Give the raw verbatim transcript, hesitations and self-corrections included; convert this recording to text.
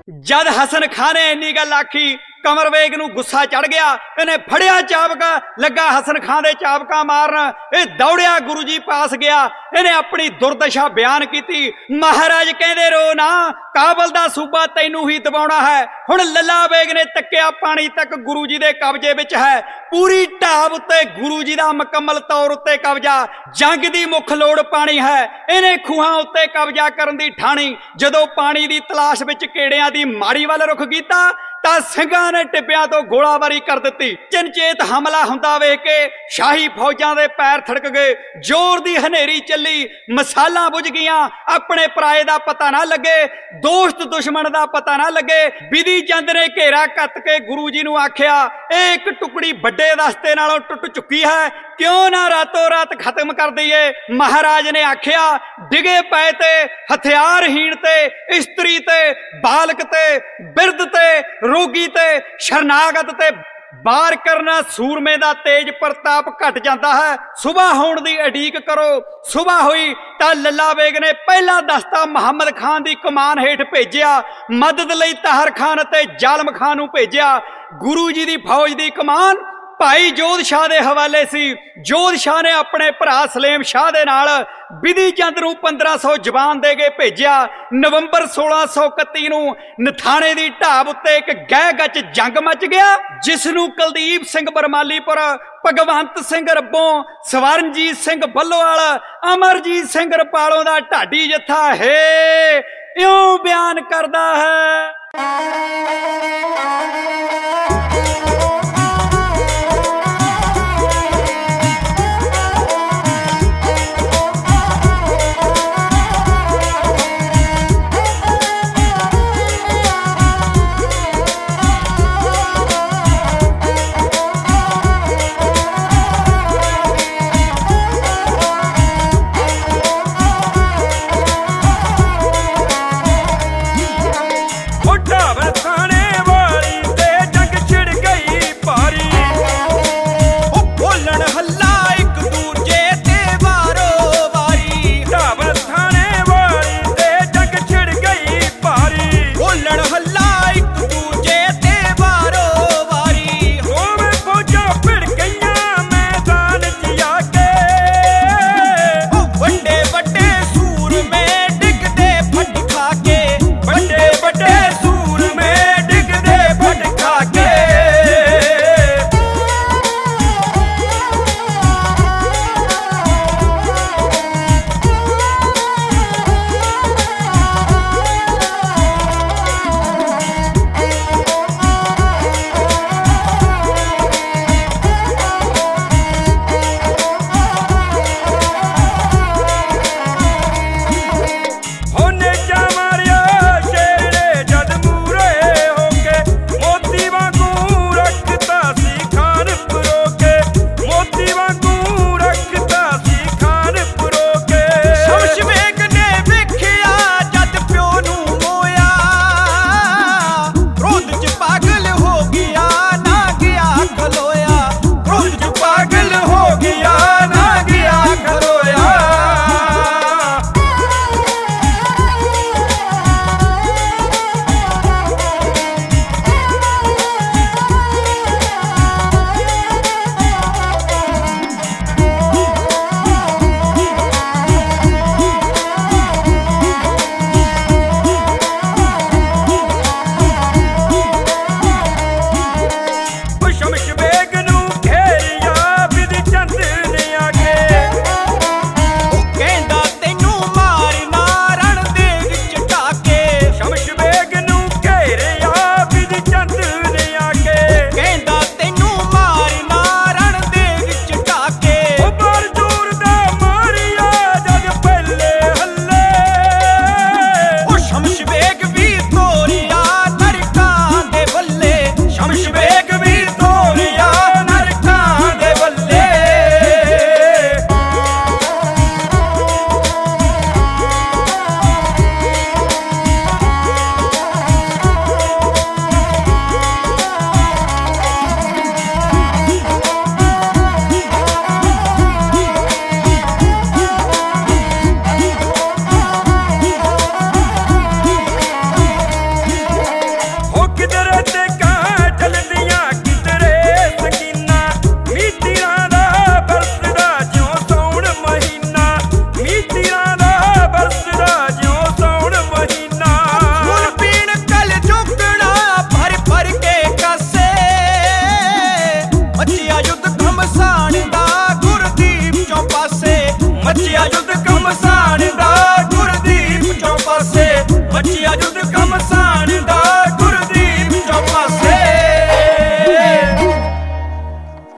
जद हसन खां ने इन्नी गल आखी कंवर बेग नूं गुस्सा चढ़ गया। इन्हें फड़िया चाबका लगा हसन खां दे चाबका मारन। ये दौड़िया गुरु जी पास गया। इन्हें अपनी दुर्दशा बयान की। महाराज कहंदे रो ना, काबल दा सूबा तैनू ही दबाउणा है। हुण लल्ला बेग ने तक्या पानी तक गुरु जी दे कब्जे विच है। पूरी ढाब उत्ते गुरु जी दा मुकम्मल तौर उत्ते कब्जा। जंग दी मुख लोड़ पानी है। इन्हें खूहां उत्ते कब्जा करन दी ठाणी। जदों पानी दी तलाश विच केड़ियां दी माड़ी वल रुख कीता तां ਸਿੰਘਾਂ ने टिब्बियां तो गोलाबारी कर दी। चनचेत हमला हुंदा वेख के शाही फौजां दे पैर थड़क गए। जोर दी हनेरी चली, मसाला बुझ गईयां। अपने पराए दा पता ना लगे, दोस्त दुश्मन दा पता ना लगे। बिधि चंद ने घेरा कत के गुरु जी नूं आखिया, एक टुकड़ी बड़े दस्ते नालों टुट चुकी है, क्यों ना रातों रात खत्म कर दईए। महाराज ने आखिया, डिगे पए ते हथियारहीन ते इस्त्री ते बालक ते बिरद ते रोगी ते शरनागत ते बार करना सूरमे दा तेज प्रताप घट जाता है। सुबह होने की उड़ीक करो। सुबह हुई तो लल्ला बेग ने पहला दस्ता मुहम्मद खान की कमान हेठ भेजिया। मदद लई ताहर खान ते जालम खान नूं भेजिया। गुरु जी की फौज की कमान भाई जोध शाह के हवाले सी। जोध शाह ने अपने भरा सलेम शाह दे नाल बिधि चंद नूं पंद्रह सौ जवान दे के भेजिया। नवंबर सोलह सौ इकत्ती नूं नथाणे दी ढाब उत्ते एक गह गच जंग मच गया, जिस नूं कुलदीप सिंह बरमालीपुर, भगवंत सिंह रब्बों, स्वरनजीत सिंह भल्लोवाल, अमरजीत सिंह रपालों दा ढाडी जत्था है इउं बयान करदा है।